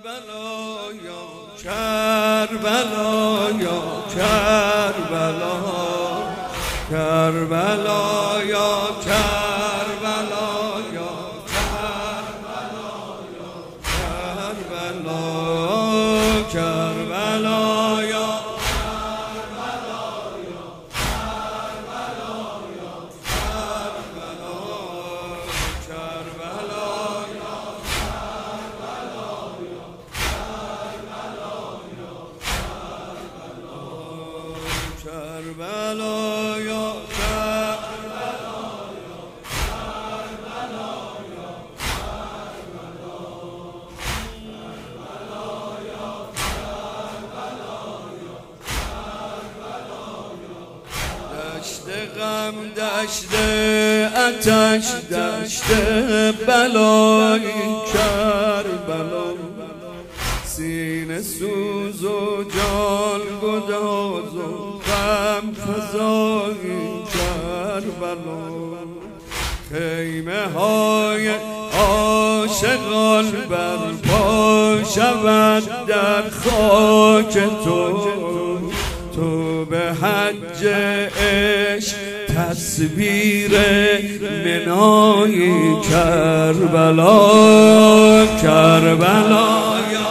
کربلا یا کربلا، کربلا یا کربلا یا کربلا یا کربلا، کربلا یا کربلا یا کربلا یا کربلا، کربلا یا کربلا یا کربلا یا دشت غم، دشت آتش، دشت بلای کربلا، سینه سوز و جان گداز و غم فزای کربلا، خیمه های عاشقان برپا شود در خاک تو به حج عشق تصویر منای کربلا، کربلا یا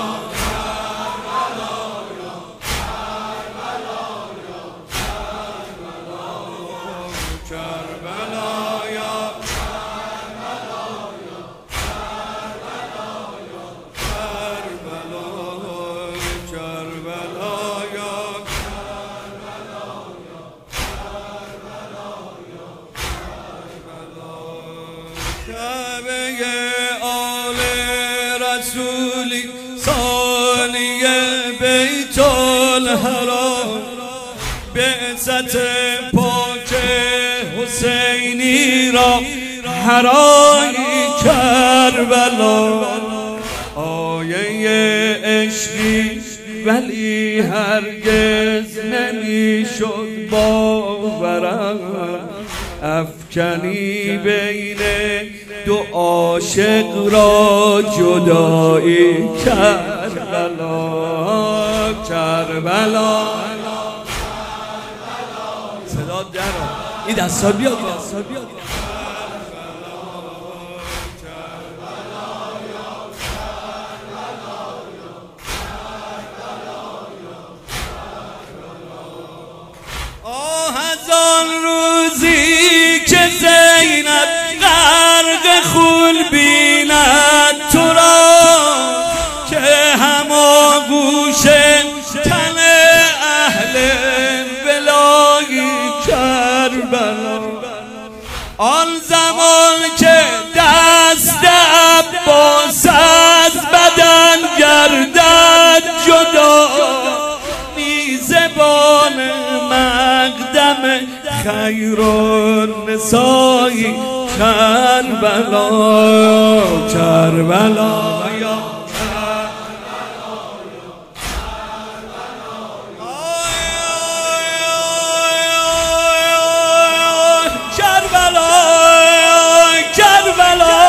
کعبه آل رسولی، ثانیه بیت الحرام، بعثت پاک حسینی را حرای کربلا، آیه عشقی ولی هرگز نمیشد باورم، افکنی بین دو عاشق را جدایی کربلا، کربلا. صدا در این دستا بیاد، دستا بیاد. از آن روزی که زینب غرق خون بیند تو را، که هماغوش تن اهل ولای کربلا، آن زمان که دست عباس از بدن گردد جدا، میزبان مقدم خیر النساء کربلا، کربلا یا کربلا، کربلا،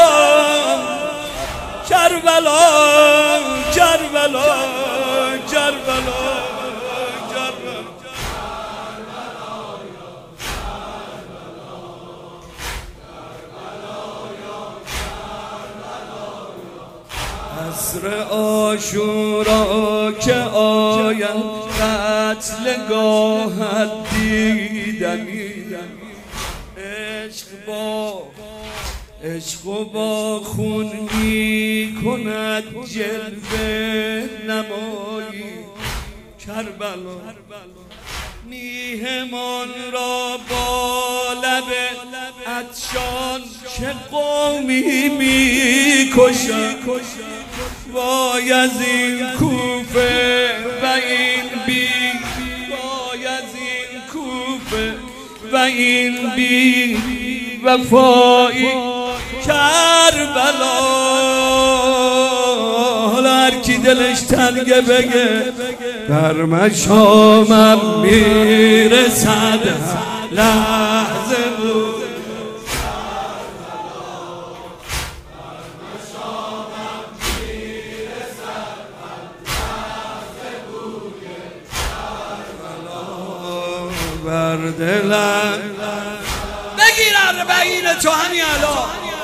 کربلا، کربلا، کربلا. عصر عاشورا که آید قتلگاهت دیدنی، عشق با خون می کند جلوه نمایی کربلا، میهمان را با لب عطشان چه قومی می کشد، وای از این کوفه و این بی، وای از این کوفه و این بی وفایی کربلا. حالا هر کی دلش تنگه بگه در مشامم میرسد لحظه بود، در دلم بگیر 40 تو همین الان.